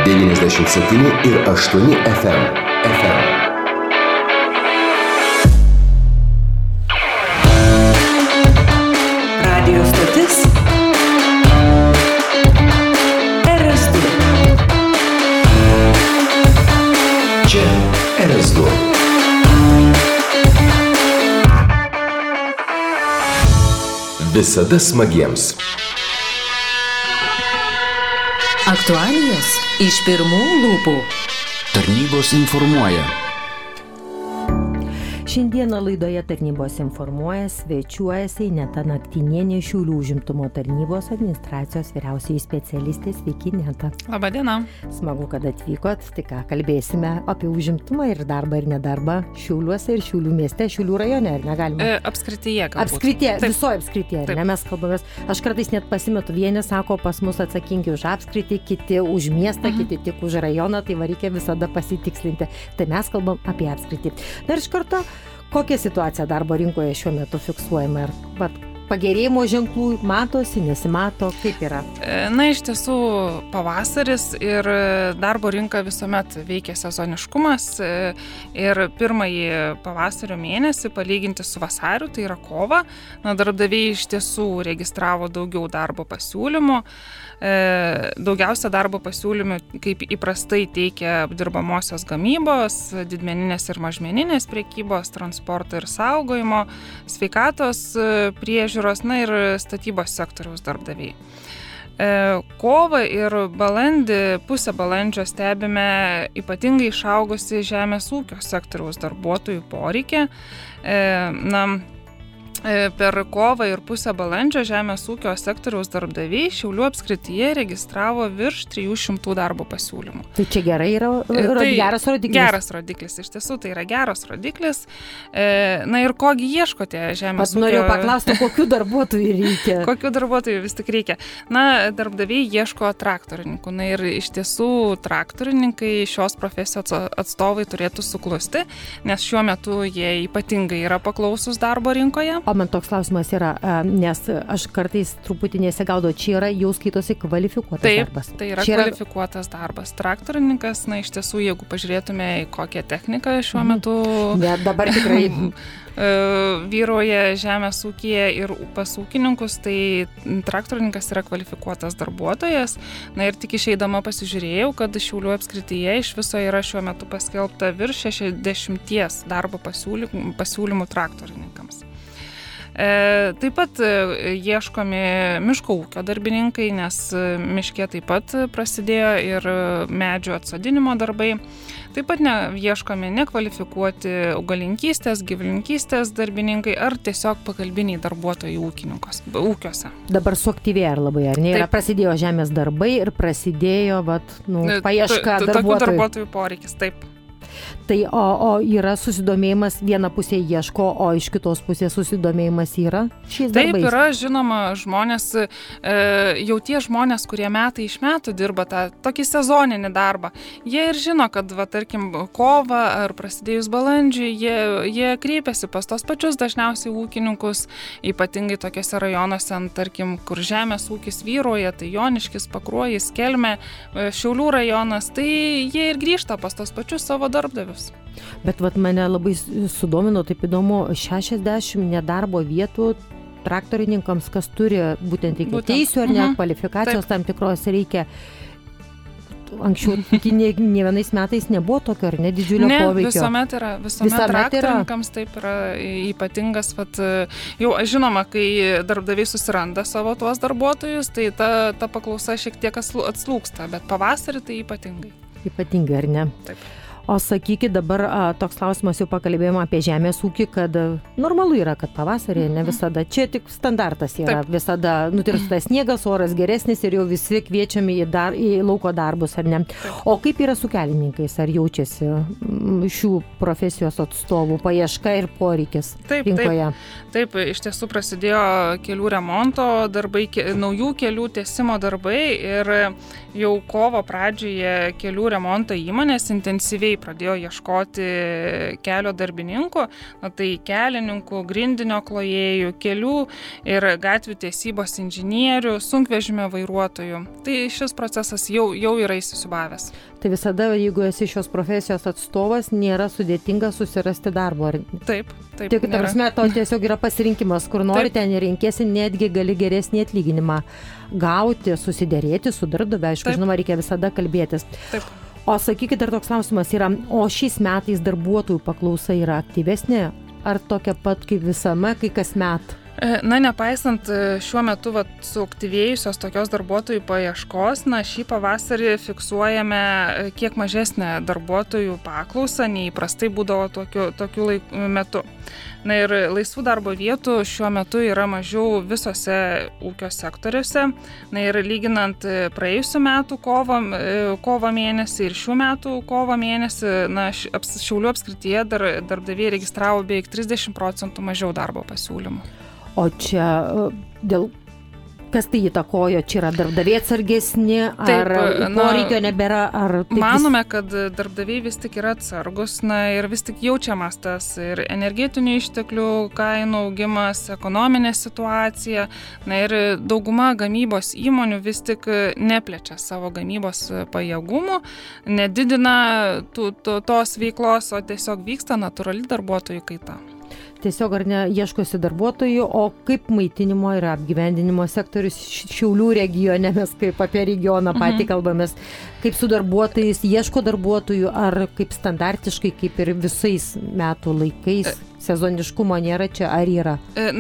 97,8 FM. Radio stotis RS2. Čia RS2. Visada smagiems. Aktualijos iš pirmų lūpų. Tarnybos informuoja. Šiandieną laidoje Tarnybos informuoja svečiuojasi Ineta Naktinienė, Šiaulių užimtumo tarnybos administracijos vyriausioji specialistė. Sveiki, Ineta. Labą dieną. Smagu, kad atvykot. Tai ką, kalbėsime apie užimtumą ir darbą ir nedarbą Šiauliuose ir Šiaulių mieste, Šiaulių rajone, ar negalime? Apskrityje galbūt. Apskrityje, visoje apskrityje, ne, mes kalbamės. Aš kartais net pasimetu, vieni sako, pas mus atsakingi už apskritį, kiti už miestą, kiti tik už rajoną, tai va reikia visada pasitikslinti. Tai mes kalbam apie apskritį. Na ir iš karto, kokia situacija darbo rinkoje šiuo metu fiksuojama ir pagerėjimo ženklų matosi, nesimato, kaip yra? Na, iš tiesų pavasaris ir darbo rinka visuomet veikia sezoniškumas ir pirmąjį pavasario mėnesį palyginti su vasariu, tai yra kovą, darbdaviai iš tiesų registravo daugiau darbo pasiūlymų. Daugiausia darbo pasiūlymų, kaip įprastai teikia apdirbamosios gamybos, didmeninės ir mažmeninės prekybos, transporto ir saugojimo, sveikatos priežiūros, na ir statybos sektoriaus darbdaviai. Kovą ir balandį, pusę balandžio stebime ypatingai išaugusi žemės ūkio sektoriaus darbuotojų poreikį. Per kovą ir pusę balandžio žemės ūkio sektoriaus darbdaviai Šiaulių apskrityje registravo virš 300 darbo pasiūlymų. Tai čia gerai yra geras rodiklis? Geras rodiklis, iš tiesų tai yra geras rodiklis. Na ir kogi ieškote žemės ūkio? Norėjau paklausti, kokių darbuotojų reikia? Kokių darbuotojų vis tik reikia? Na, darbdaviai ieško traktorininkų. Na ir iš tiesų traktorininkai, šios profesijos atstovai turėtų suklusti, nes šiuo metu jie ypatingai yra paklausūs darbo rinkoje. O man toks klausimas yra, nes aš kartais truputį nesigaudau, čia yra jau skaitosi kvalifikuotas darbas. Taip, tai yra kvalifikuotas darbas. Traktorininkas, na iš tiesų, jeigu pažiūrėtume į kokią techniką šiuo metu dabar tikrai vyrauja žemės ūkyje ir pas ūkininkus, tai traktorininkas yra kvalifikuotas darbuotojas. Na ir tik išeidama pasižiūrėjau, kad Šiaulių apskrityje iš viso yra šiuo metu paskelbta virš 60 darbo pasiūlymų traktorininkams. Taip pat ieškomi miško ūkio darbininkai, nes miške taip pat prasidėjo ir medžių atsodinimo darbai. Taip pat ieškomi nekvalifikuoti augalininkystės, gyvulininkystės darbininkai ar tiesiog pagalbiniai darbuotojai ūkiuose. Dabar suaktyvėja ar labai, ar ne? Yra prasidėjo žemės darbai ir prasidėjo paieška darbuotojų. Tokių darbuotojų poreikis, taip. Tai o yra susidomėjimas, viena pusė ieško, o iš kitos pusės susidomėjimas yra šiais darbais? Taip, yra, žinoma, žmonės, jau tie žmonės, kurie metai iš metų dirba tokį sezoninį darbą, jie ir žino, kad, tarkim, kovą ar prasidėjus balandžiui, jie kreipiasi pas tos pačius dažniausiai ūkininkus, ypatingai tokiuose rajonuose, tarkim, kur žemės ūkis vyroja, tai Joniškis, Pakruojis, Kelmė, Šiaulių rajonas, tai jie ir grįžta pas tos pačius savo darbdavius. Bet mane labai sudomino, taip įdomu, 60 nedarbo vietų traktorininkams, kas turi būtent teisių ar ne, kvalifikacijos tam tikros reikia. Anksčiau ne vienais metais nebuvo tokio, ar ne, didžiulio poveikio? Visuomet traktorininkams taip yra ypatingas, jau žinoma, kai darbdaviai susiranda savo tuos darbuotojus, tai ta paklausa šiek tiek atslūgsta, bet pavasarį tai ypatingai. Ypatingai, ar ne? Taip. O sakykit, dabar toks klausimas, jau pakalbėjome apie žemės ūkį, kad normalu yra, kad pavasarį ne visada, čia tik standartas yra, taip, visada nutirpsta sniegas, oras geresnis ir jau visi kviečiami į lauko darbus, ar ne? Taip. O kaip yra su kelininkais, ar jaučiasi šių profesijos atstovų paieška ir poreikis rinkoje? Taip, iš tiesų prasidėjo kelių remonto darbai, naujų kelių tiesimo darbai ir jau kovo pradžioje kelių remonto įmonės intensyviai darbdaviai pradėjo ieškoti kelio darbininkų, tai kelininkų, grindinio klojėjų, kelių ir gatvių tiesybos inžinierių, sunkvežimio vairuotojų. Tai šis procesas jau yra įsisiūbavęs. Tai visada, jeigu esi šios profesijos atstovas, nėra sudėtinga susirasti darbo. Taip. Tik, tarsi, to tiesiog yra pasirinkimas, kur nori, ten ir renkėsi, netgi gali geresnį atlyginimą gauti, susidėrėti su darbdaviu, aišku, žinoma, reikia visada kalbėtis. Taip. O sakykit, dar toks klausimas yra, o šiais metais darbuotojų paklausa yra aktyvesnė, ar tokia pat kaip visame, kai kasmet? Na, nepaisant šiuo metu suaktyvėjusios tokios darbuotojų paieškos, šį pavasarį fiksuojame kiek mažesnę darbuotojų paklausą, nei įprastai būdavo tokiu metu. Na ir laisvų darbo vietų šiuo metu yra mažiau visose ūkio sektoriuose. Na ir lyginant praėjusių metų kovo mėnesį ir šių metų kovo mėnesį, Šiaulių apskrityje darbdaviai registravo beveik 30% mažiau darbo pasiūlymų. O čia kas tai įtakojo? Čia yra darbdaviai atsargesni, ar poreikio nebėra? Manome, kad darbdaviai vis tik yra atsargus, ir vis tik jaučiamas tas ir energetinių išteklių kainų augimas, ekonominė situacija, ir dauguma gamybos įmonių vis tik neplečia savo gamybos pajėgumų, nedidina tos veiklos, o tiesiog vyksta natūrali darbuotojų kaita. Tiesiog ar ne ieškosi darbuotojų, o kaip maitinimo ir apgyvendinimo sektorius Šiaulių regione, mes kaip apie regioną patį kalbamės, kaip su darbuotojais, ieško darbuotojų, ar kaip standartiškai, kaip ir visais metų laikais, sezoniškumo nėra čia, ar yra?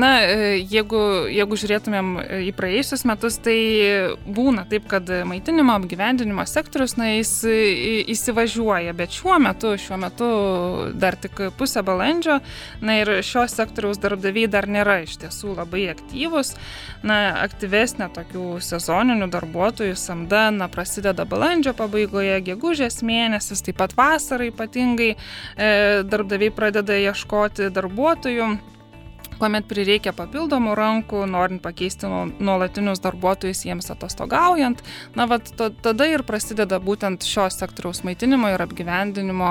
Jeigu žiūrėtumėm į praėjusius metus, tai būna taip, kad maitinimo apgyvendinimo sektorius, jis įsivažiuoja, bet šiuo metu dar tik pusę balandžio, ir šios sektoriaus darbdaviai dar nėra iš tiesų labai aktyvus. Aktyvesnė tokių sezoninių darbuotojų samda prasideda balandžio pabaigoje, gegužės mėnesis, taip pat vasarą ypatingai darbdaviai pradeda ieškoti darbuotojų, kuomet prireikia papildomų rankų, norint pakeisti nuolatinius darbuotojus jiems atostogaujant. Tada ir prasideda būtent šios sektoriaus maitinimo ir apgyvendinimo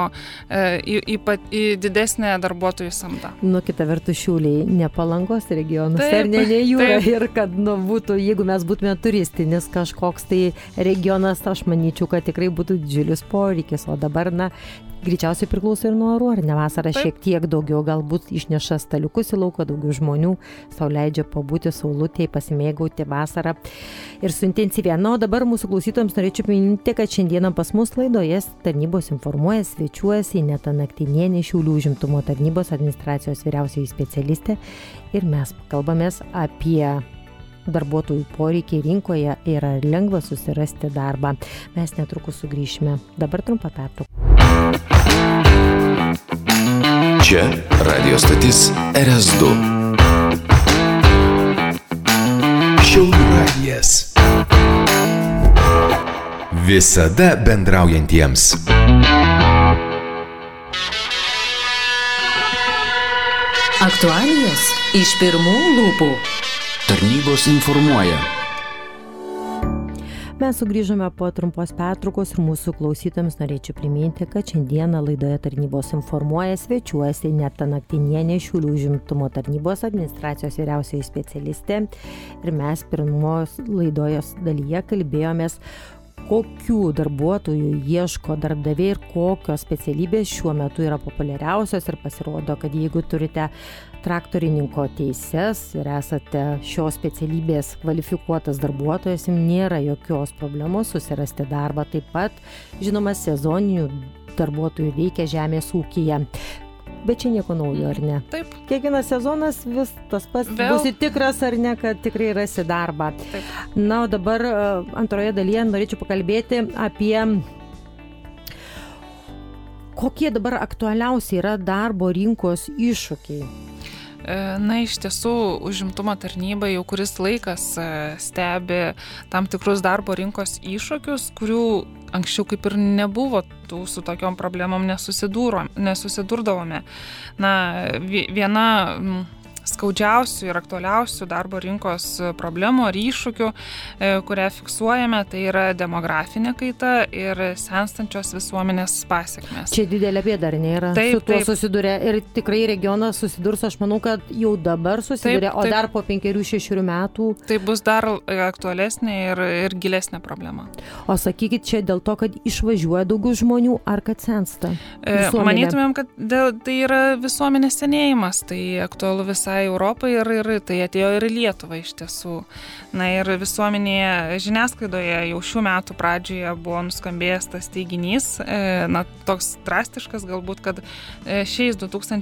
į didesnę darbuotojų samdą. Kita vertus, Šiauliai ne Palangos regionas, ar ne jūra, ir kad būtų, jeigu mes būtume turistinis kažkoks tai regionas, aš manyčiau, kad tikrai būtų didžiulis poreikis, o dabar, greičiausiai priklauso ir nuo orų, ar ne vasarą šiek tiek daugiau, galbūt išneša staliukus į lauką, daugiau žmonių, sau leidžia pabūti saulutėje, pasimėgauti vasarą ir suintensyvėja. O dabar mūsų klausytojams norėčiau priminti, kad šiandieną pas mus laidoje tarnybos informuoja, svečiuojasi Ineta Naktinienė, Šiaulių užimtumo tarnybos administracijos vyriausioji specialistė, ir mes kalbamės apie darbuotojų poreikiai rinkoje ir ar lengva susirasti darbą. Mes netrukus sugrįšime. Dabar trumpa pertrauka. Čia radio stotis RS2. Šiaulių radijas. Visada bendraujantiems. Aktualijos iš pirmų lūpų. Tarnybos informuoja. Mes sugrįžome po trumpos pertraukos ir mūsų klausytojams norėčiau priminti, kad šiandieną laidoje tarnybos informuoja, svečiuojasi Ineta Naktinienė, Šiaulių užimtumo tarnybos administracijos vyriausioji specialistė, ir mes pirmos laidojos dalyje kalbėjomės, kokių darbuotojų ieško darbdaviai ir kokios specialybės šiuo metu yra populiariausios, ir pasirodo, kad jeigu turite traktorininko teises ir esate šios specialybės kvalifikuotas darbuotojas, jums nėra jokios problemos susirasti darbą. Taip pat, žinoma, sezoninių darbuotojų veikia žemės ūkyje. Bet čia nieko naujo, ar ne? Taip. Kiekvienas sezonas vis tas pats, būsi tikras ar ne, kad tikrai rasi darbą. Taip. O dabar antroje dalyje norėčiau pakalbėti apie kokie dabar aktualiausiai yra darbo rinkos iššūkiai. Iš tiesų, užimtumo tarnyba jau kuris laikas stebi tam tikrus darbo rinkos iššūkius, kurių anksčiau kaip ir nebuvo, su tokiom problemom nesusidurdavome. Viena skaudžiausių ir aktualiausių darbo rinkos problemų ar iššūkių, kurią fiksuojame, tai yra demografinė kaita ir senstančios visuomenės pasiekmes. Čia didelė bėda, ar nėra? Taip, su tuo susiduria ir tikrai regionas susidurs, aš manau, kad jau dabar susiduria, o dar po 5-6 metų. Tai bus dar aktualesnė ir gilesnė problema. O sakykit, čia dėl to, kad išvažiuoja daugiau žmonių, ar kad sensta? Manytumėm, kad tai yra visuomenės senėjimas, tai aktualu visai Europai ir tai atėjo ir į Lietuvą iš tiesų. Na ir visuomenėje žiniasklaidoje jau šių metų pradžioje buvo nuskambėjęs tas teiginys, toks drastiškas galbūt, kad šiais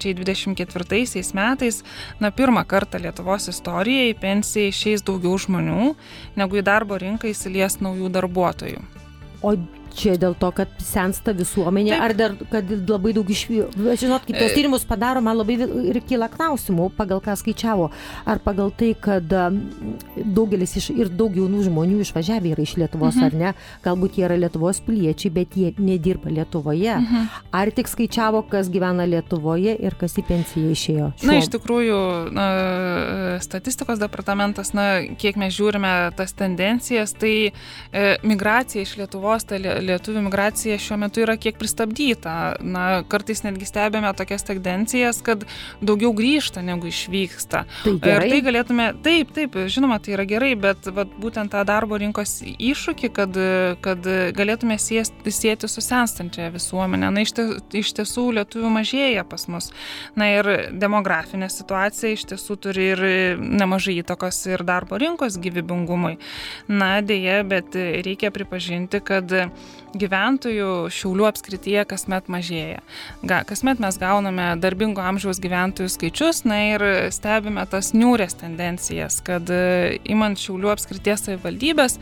2024 metais, pirmą kartą Lietuvos istorijoje į pensiją išeis daugiau žmonių, negu į darbo rinką įsilies naujų darbuotojų. O čia dėl to, kad sensta visuomenė, ar dar, kad labai daug žinot, kaip tos tyrimus padaro, man labai ir kyla klausimų, pagal ką skaičiavo. Ar pagal tai, kad daugelis ir daug jaunų žmonių išvažiavę yra iš Lietuvos, ar ne? Galbūt jie yra Lietuvos piliečiai, bet jie nedirba Lietuvoje. Ar tik skaičiavo, kas gyvena Lietuvoje ir kas į pensiją išėjo? Iš tikrųjų, statistikos departamentas, kiek mes žiūrime tas tendencijas, tai migracija iš Lietuvos, tai lietuvių migracija šiuo metu yra kiek pristabdyta. Kartais netgi stebėme tokias tendencijas, kad daugiau grįžta negu išvyksta. Tai gerai? Ir tai galėtume, taip, žinoma, tai yra gerai, bet būtent tą darbo rinkos iššūkį, kad galėtume sieti su senstančia visuomenė. Iš tiesų lietuvių mažėja pas mus. Ir demografinė situacija iš tiesų turi ir nemažai įtakos ir darbo rinkos gyvybingumui. Deja, bet reikia pripažinti, kad gyventojų Šiaulių apskrityje kasmet mažėja. Kasmet mes gauname darbingo amžiaus gyventojų skaičius, ir stebime tas niūrės tendencijas, kad imant Šiaulių apskrities savivaldybės,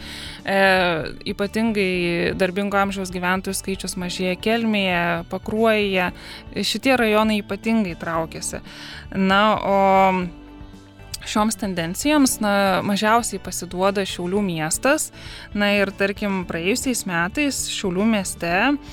ypatingai darbingo amžiaus gyventojų skaičius mažėja Kelmėje, Pakruojyje, šitie rajonai ypatingai traukiasi. O šioms tendencijoms mažiausiai pasiduoda Šiaulių miestas. Ir tarkim, praėjusiais metais Šiaulių mieste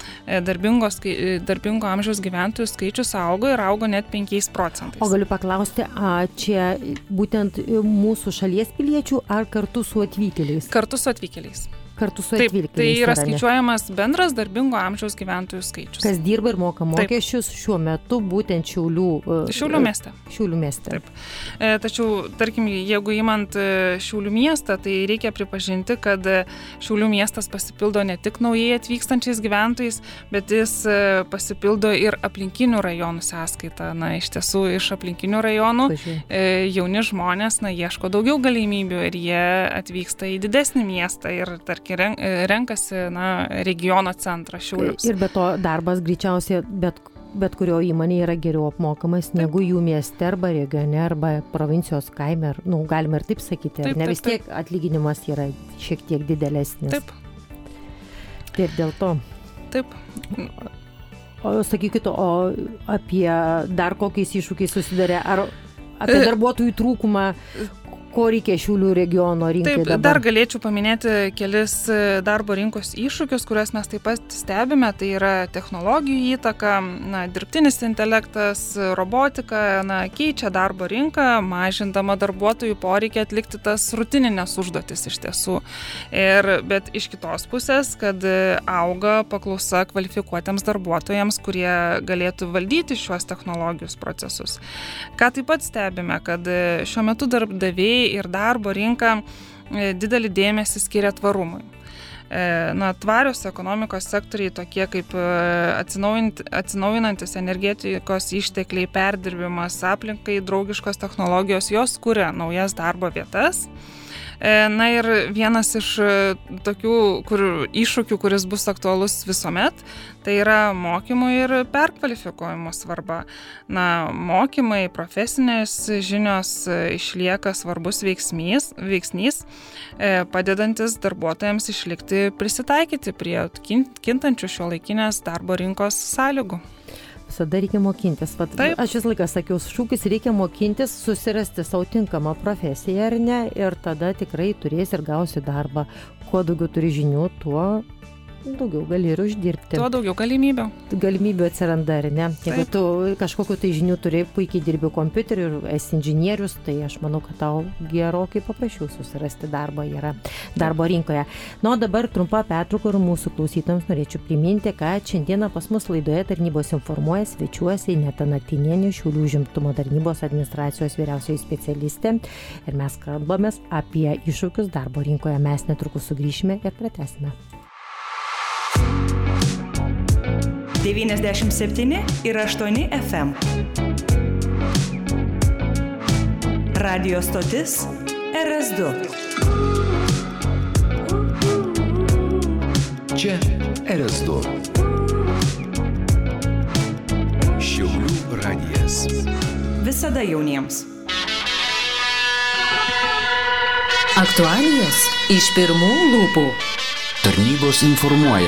darbingo amžiaus gyventojų skaičius augo net 5%. O galiu paklausti, čia būtent mūsų šalies piliečių ar kartu su atvykėliais? Kartu su atvykėliais. Kartu su atvykėliais. Taip, tai yra skaičiuojamas bendras darbingo amžiaus gyventojų skaičius. Kas dirba ir moka mokesčius šiuo metu būtent Šiaulių mieste. Šiaulių mieste. Taip. Tačiau, tarkim, jeigu imant Šiaulių miestą, tai reikia pripažinti, kad Šiaulių miestas pasipildo ne tik naujai atvykstančiais gyventojais, bet jis pasipildo ir aplinkinių rajonų sąskaita. Iš tiesų, iš aplinkinių rajonų jauni žmonės ieško daugiau galimybių ir jie atvyksta į didesnį miestą ir renkasi regiono centrą Šiaulius. Ir be to darbas greičiausiai bet kurio įmonė yra geriau apmokamas negu jų mieste arba regione arba provincijos kaime. Galima ir taip sakyti, ar ne? Vis tiek atlyginimas yra šiek tiek didelesnis. Taip. Ir dėl to. Taip. O sakykit, apie dar kokiais iššūkiais susidarė, ar apie darbuotojų trūkumą, ko reikia Šiaulių regiono rinkai dabar? Taip, dar galėčiau paminėti kelis darbo rinkos iššūkius, kuriuos mes taip pat stebime. Tai yra technologijų įtaka, dirbtinis intelektas, robotika, keičia darbo rinką, mažindama darbuotojų poreikį atlikti tas rutininės užduotis iš tiesų. Bet iš kitos pusės, kad auga paklausa kvalifikuotiems darbuotojams, kurie galėtų valdyti šiuos technologijos procesus. Ką taip pat stebime, kad šiuo metu darbdaviai ir darbo rinka didelį dėmesį skiria tvarumui. Tvarios ekonomikos sektoriai tokie kaip atsinaujinantis energetikos ištekliai, perdirbimas, aplinkai draugiškos technologijos, jos kuria naujas darbo vietas. Ir vienas iš tokių iššūkių, kuris bus aktualus visuomet, tai yra mokymų ir perkvalifikavimo svarba. Mokymai, profesinės žinios išlieka svarbus veiksnys, padedantis darbuotojams išlikti prisitaikyti prie kintančių šiuolaikinės darbo rinkos sąlygų. Visada reikia mokintis. Aš vis laiką sakiau, šūkis reikia mokintis, susirasti savo tinkamą profesiją, ar ne, ir tada tikrai turėsi ir gausi darbą. Kuo daugiau turi žinių, tuo daugiau gali ir uždirbti. Tuo daugiau galimybių. Galimybių atsiranda, ar ne? Jeigu tu kažkokiu tai žinių turi, puikiai dirbi kompiuteriu ir esi inžinierius, tai aš manau, kad tau gerokai paprasčiau susirasti darbą yra darbo rinkoje. Na, o dabar trumpa pertrauka ir mūsų klausytojams norėčiau priminti, kad šiandieną pas mus laidoje Tarnybos informuoja svečiuosi Ineta Naktinienė, Šiaulių užimtumo tarnybos administracijos vyriausioji specialistė. Ir mes kalbamės apie iššūkius darbo rinkoje. Mes netrukus sugrįšime ir pratęsime. 97 ir 8 FM. Radio stotis RS2. Čia RS2. Šiaulių radijas. Visada jauniems. Aktualijos iš pirmų lūpų. Tarnybos informuoja.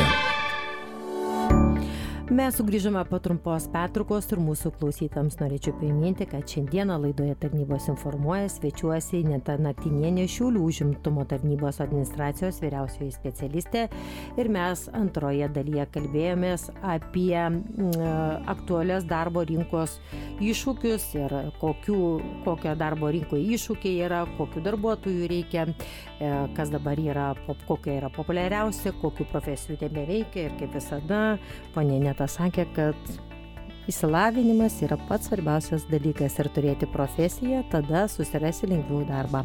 Mes sugrįžome po trumpos pertraukos ir mūsų klausytams norėčiau priminti, kad šiandieną laidoje Tarnybos informuoja svečiuosi Ineta Naktinienė, Šiaulių užimtumo tarnybos administracijos vyriausioji specialistė. Ir mes antroje dalyje kalbėjomės apie aktualias darbo rinkos iššūkius ir kokio darbo rinkoje iššūkiai yra, kokių darbuotojų reikia, kas dabar yra, kokie yra populiariausi, kokių profesijų tebereikia ir kaip visada, ponia Ineta sakė, kad išsilavinimas yra pats svarbiausias dalykas ir turėti profesiją, tada susirasi lengviau darbą.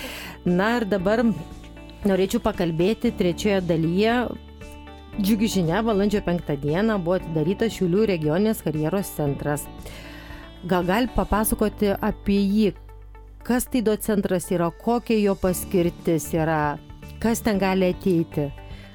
Na ir dabar norėčiau pakalbėti trečioje dalyje. Džiugi žinia, balandžio 5 dieną buvo atidarytas Šiaulių regioninės karjeros centras. Gal gali papasakoti apie jį, kas tai centras yra, kokia jo paskirtis yra, kas ten gali ateiti?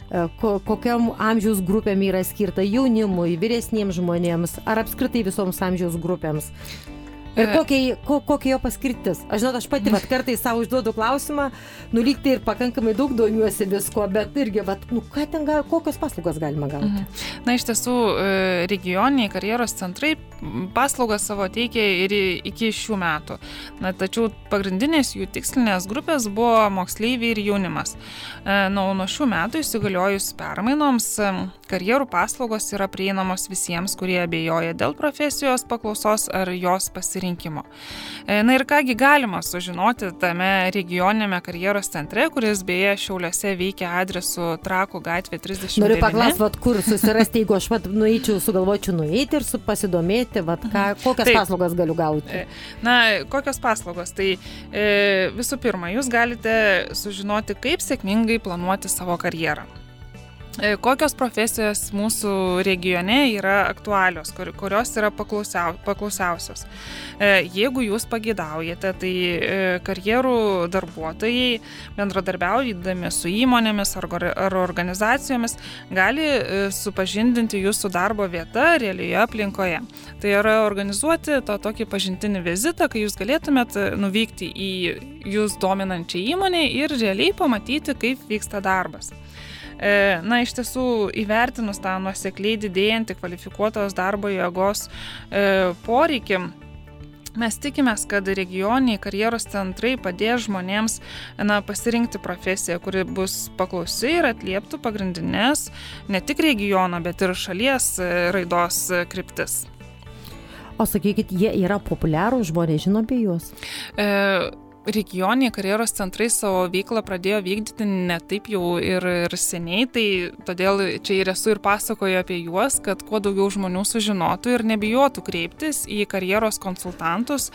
Kokiam amžiaus grupėm yra skirta jaunimui, vyresniems žmonėms, ar apskritai visoms amžiaus grupėms. Ir kokia jo paskirtis? Aš žinot, aš pati kartais savo užduodu klausimą, lygtai ir pakankamai daug domiuosi visko, bet irgi, ką ten kokios paslaugas galima gauti? Na, iš tiesų, regioniniai karjeros centrai paslaugas savo teikia ir iki šių metų. Na, tačiau pagrindinės jų tikslinės grupės buvo moksleiviai ir jaunimas. Nuo šių metų įsigaliojus permainoms, karjerų paslaugos yra prieinamos visiems, kurie abejoja dėl profesijos paklausos ar jos pasirinkimo. Na ir kągi galima sužinoti tame regioninėme karjeros centre, kuris beje Šiauliuose veikia adresu Trakų gatvė 39. Noriu paklausti, kur susirasti, jeigu aš sugalvočiau nueiti ir pasidomėti, kokias paslaugas galiu gauti? Na, kokios paslaugos? Tai visų pirma, jūs galite sužinoti, kaip sėkmingai planuoti savo karjerą. Kokios profesijos mūsų regione yra aktualios, kurios yra paklausiausios. Jeigu jūs pageidaujate, tai karjerų darbuotojai, bendradarbiaudami su įmonėmis ar organizacijomis, gali supažindinti jūsų darbo vietą realioje aplinkoje. Tai yra organizuoti tokį pažintinį vizitą, kai jūs galėtumėt nuvykti į jūs dominančią įmonę ir realiai pamatyti, kaip vyksta darbas. Na, iš tiesų, įvertinus tą nuosekliai didėjantį kvalifikuotos darbo jėgos poreikį, mes tikimės, kad regioniniai karjeros centrai padės žmonėms pasirinkti profesiją, kuri bus paklausi ir atlieptų pagrindinės ne tik regiono, bet ir šalies raidos kryptis. O sakykit, jie yra populiarūs, žmonės žino apie juos? Regioniniai karjeros centrai savo veiklą pradėjo vykdyti ne taip jau ir seniai, tai todėl čia ir esu ir pasakoju apie juos, kad kuo daugiau žmonių sužinotų ir nebijotų kreiptis į karjeros konsultantus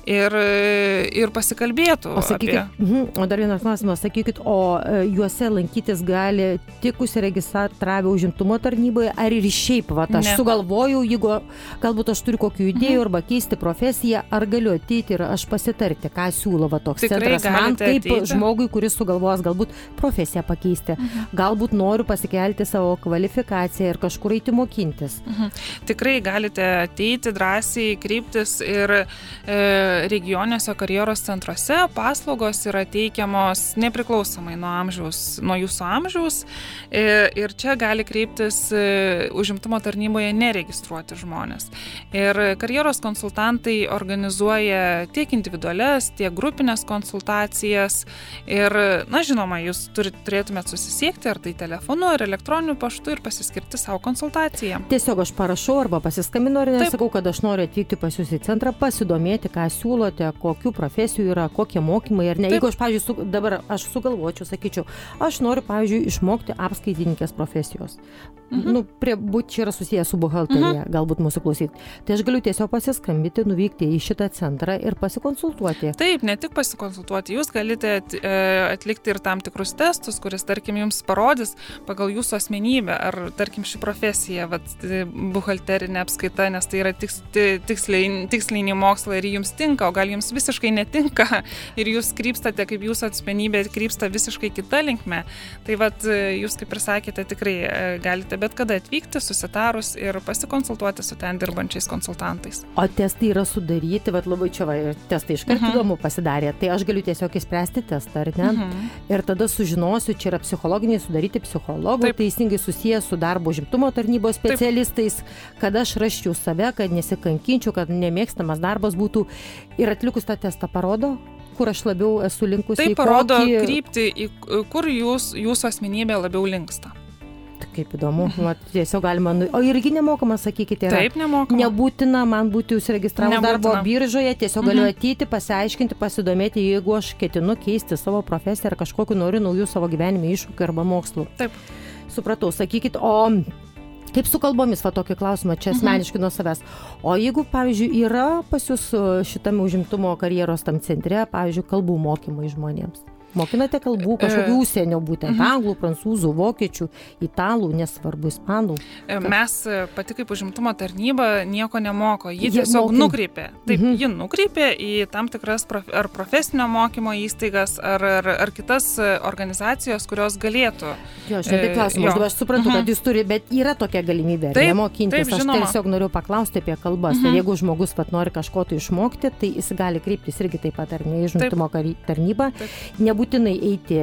ir pasikalbėtų. O dar vienas klausimas, sakykit, o juose lankytis gali tik užsiregistravę užimtumo tarnyboje ar ir šiaip, aš sugalvojau, jeigu galbūt aš turiu kokių idėjų arba keisti profesiją, ar galiu ateiti ir aš pasitarti, ką siūlo toks tikrai centras man kaip ateiti. Žmogui, kuris sugalvos galbūt profesiją pakeisti, galbūt noriu pasikelti savo kvalifikaciją ir kažkur eiti mokintis. Tikrai galite ateiti drąsiai, kreiptis ir regioniuose karjeros centruose paslaugos yra teikiamos nepriklausomai nuo jūsų amžiaus ir čia gali kreiptis užimtumo tarnyboje neregistruoti žmonės. Ir karjeros konsultantai organizuoja tiek individualias, tiek grupinės grupinės konsultacijas ir, žinoma, jūs turėtumėt susisiekti ar tai telefonu, ar elektroniniu paštu ir pasiskirti savo konsultaciją. Tiesiog aš parašau arba pasiskambinu ir nesakau, kad aš noriu atvykti pas jūs į centrą, pasidomėti, ką siūlote, kokių profesijų yra, kokie mokymai ar ne. Jeigu aš, pavyzdžiui, dabar aš sugalvočiau, sakyčiau, aš noriu, pavyzdžiui, išmokti apskaitininkės profesijos. Čia yra susijęs su buhalterija, galbūt mūsų klausyti. Tai aš galiu tiesiog pasiskambinti, nuvykti į šitą centrą ir pasikonsultuoti. Taip, ne tik pasikonsultuoti, jūs galite atlikti ir tam tikrus testus, kuris, tarkim, jums parodys pagal jūsų asmenybę, ar, tarkim, ši profesija, buhalterinė apskaita, nes tai yra tiksliniai mokslai ir jums tinka, o gal jums visiškai netinka ir jūs krypstate, kaip jūsų asmenybė krypsta visiškai kita linkme. Tai jūs, kaip ir sakėte, tikrai galite bet kada atvykti, susitarus ir pasikonsultuoti su ten dirbančiais konsultantais. O testai yra sudaryti, labai čia testai iškart įdomu pasidarė, tai aš galiu tiesiog įspręsti testą, ar ne? Ir tada sužinosiu, čia yra psichologiniai sudaryti psichologų, teisingai susijęs su darbo užimtumo tarnybos specialistais, kad aš rasčiau save, kad nesikankinčiau, kad nemėgstamas darbas būtų ir atlikus tą testą parodo, kur aš labiau esu linkusi. Tai parodo kryptį, kur jūsų asmenybė labiau linksta. Kaip įdomu, tiesiog galima, o irgi nemokama, sakykite, yra. Taip, nemokama. Nebūtina man būti užsiregistravus darbo biržoje, tiesiog galiu ateiti, pasiaiškinti, pasidomėti, jeigu aš ketinu keisti savo profesiją ar kažkokiu noriu naujų savo gyvenime iššūkių arba mokslų. Taip. Supratau, sakykit, o kaip su kalbomis, tokį klausimą, čia asmeniškai nuo savęs. O jeigu, pavyzdžiui, yra pas jūs šitame užimtumo karjeros tam centre, pavyzdžiui, kalbų mokymai žmonėms? Mokinate kalbų kažkokių užsienio, būtent anglų, prancūzų, vokiečių, italų, nesvarbu, ispanų. Mes pati kaip užimtumo tarnyba nieko nemoko, ji tiesiog nukreipė. Taip, ji nukreipė į tam tikras ar profesinio mokymo įstaigas, ar kitas organizacijos, kurios galėtų. Jo, aš tai klausimas, aš suprantu, kad jūs turi, bet yra tokia galimybė, nemokintis. Aš tiesiog noriu paklausti apie kalbas. Ir jeigu žmogus nori kažko tai išmokti, tai jis gali kreiptis irgi taip pat, ar ne, į užimtumo tarnybą. Nebūtinai eiti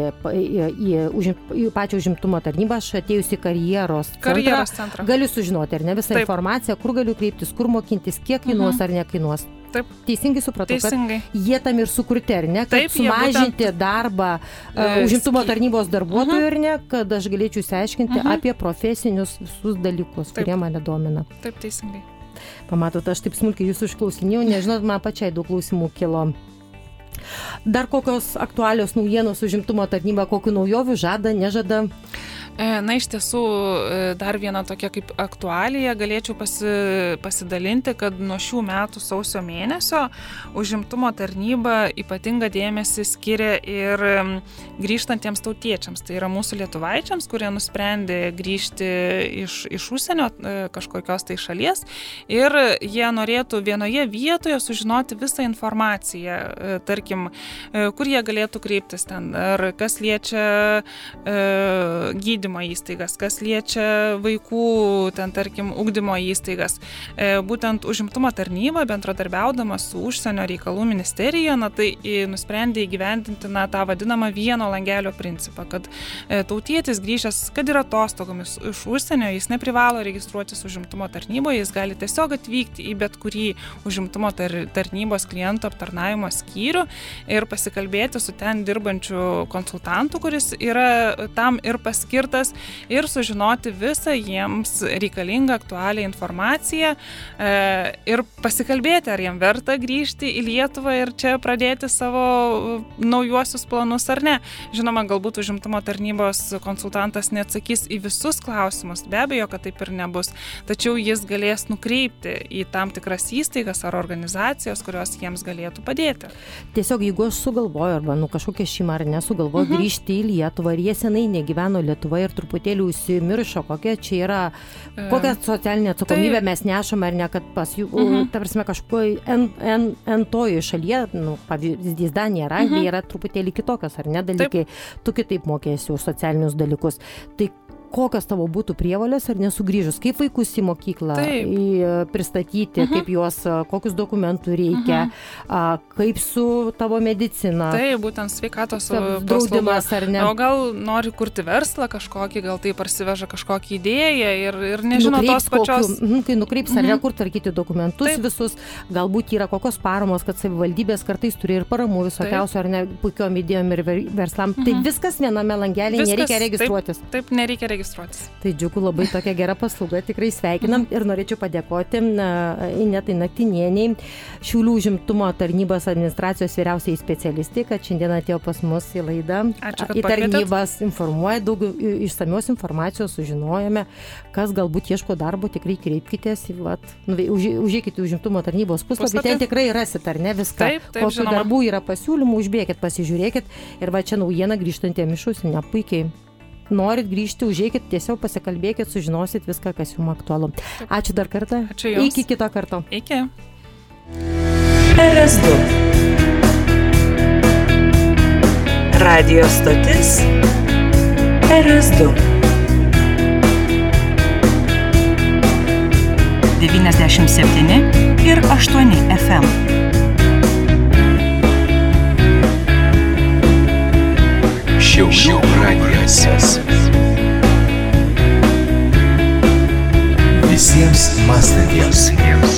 į pačią užimtumo tarnybą, aš atėjusi karjeros centrą, galiu sužinoti, ar ne, visą informaciją, kur galiu kreiptis, kur mokintis, kiek kainuos ar nekainuos. Taip. Teisingai supratau, kad jie tam ir sukurti, ar ne, kad sumažinti darbą užimtumo tarnybos darbuotojų, ar ne, kad aš galėčiau išsiaiškinti apie profesinius visus dalykus, kurie mane domina. Taip, teisingai. Pamatot, aš taip smulkiai jūsų išklausinėjau, nežinot, man pačiai daug klausimų kilo. Dar kokios aktualios naujienos užimtumo tarnyba, kokių naujovių žada, nežada? Iš tiesų, dar viena tokia kaip aktualija, galėčiau pasidalinti, kad nuo šių metų sausio mėnesio užimtumo tarnyba ypatingą dėmesį skiria ir grįžtantiems tautiečiams. Tai yra mūsų lietuvaičiams, kurie nusprendė grįžti iš užsienio kažkokios tai šalies ir jie norėtų vienoje vietoje sužinoti visą informaciją, tarkim, kur jie galėtų kreiptis ten, ar kas liečia gydymo įstaigas, kas liečia vaikų, ten tarkim, ugdymo įstaigas. Būtent užimtumo tarnyba, bendradarbiaudama su užsienio reikalų ministerija, tai nusprendė įgyvendinti tą vadinamą vieno langelio principą, kad tautietis grįžęs, kad yra atostogomis iš užsienio, jis neprivalo registruotis užimtumo tarnyboje, jis gali tiesiog atvykti į bet kurį užimtumo tarnybos klientų aptarnavimo skyrių ir pasikalbėti su ten dirbančiu konsultantu, kuris yra tam ir paskirtas, ir sužinoti visą jiems reikalingą aktualią informaciją ir pasikalbėti, ar jiem verta grįžti į Lietuvą ir čia pradėti savo naujuosius planus ar ne. Žinoma, galbūt užimtumo tarnybos konsultantas neatsakys į visus klausimus, be abejo, kad taip ir nebus, tačiau jis galės nukreipti į tam tikras įstaigas ar organizacijas, kurios jiems galėtų padėti. Tiesiog, jeigu aš sugalvoju arba kažkokią šeimą ar nesugalvoju grįžti į Lietuvą ir jie senai negyveno Lietuvoje ir truputėlį užsimiršo, kokia čia yra, kokią socialinę atsakomybę mes nešame ar ne, kad pas jų, ta prasme, kažkoje entojoje šalyje, pavyzdys Danija ar Anglija yra truputėlį kitokios ar ne dalykai, tu kitaip mokėsi už socialinius dalykus. Tai kokios tavo būtų prievolės ar nesugrįžus, kaip vaikus į mokyklą pristatyti, kaip juos, kokius dokumentų reikia, kaip su tavo medicina. Tai būtent sveikatos draudimas ar ne. O gal nori kurti verslą kažkokį, gal tai parsiveža kažkokį idėją ir nežino tos pačios. Kai nukreips ar ne, kur tvarkyti dokumentus visus, galbūt yra kokios paramos, kad savivaldybės kartais turi ir paramų visokiausių ar ne, puikiom idėjom ir verslam. Tai viskas viename langelį, nereikia registruotis. Taip, nereikia registruotis. Tai džiugu, labai tokia gera paslauga, tikrai sveikinam ir norėčiau padėkoti Inetai Naktinieniai, Šiaulių užimtumo tarnybos administracijos vyriausiai specialistai, kad šiandien atėjo pas mus į laidą. Ačiū, kad į tarnybas informuoja, daug išsamios informacijos sužinojome, kas galbūt ieško darbo, tikrai kreipkitės, užėkite užimtumo tarnybos puslapį, ten tikrai rasit, ar ne, viską. Kokių darbų yra pasiūlymų, užbėkit, pasižiūrėkit ir va čia naujiena grįžtantiem iš užsienio, puikiai. Norit grįžti, užėkit, tiesiog pasikalbėkit, sužinosit viską, kas jums aktualu. Ačiū dar kartą. Ačiū jums. Iki kito karto. Iki. RS2. Radio stotis RS2. 97 ir 8 FM. Šiaulių radijas. Visiems mąstantiems.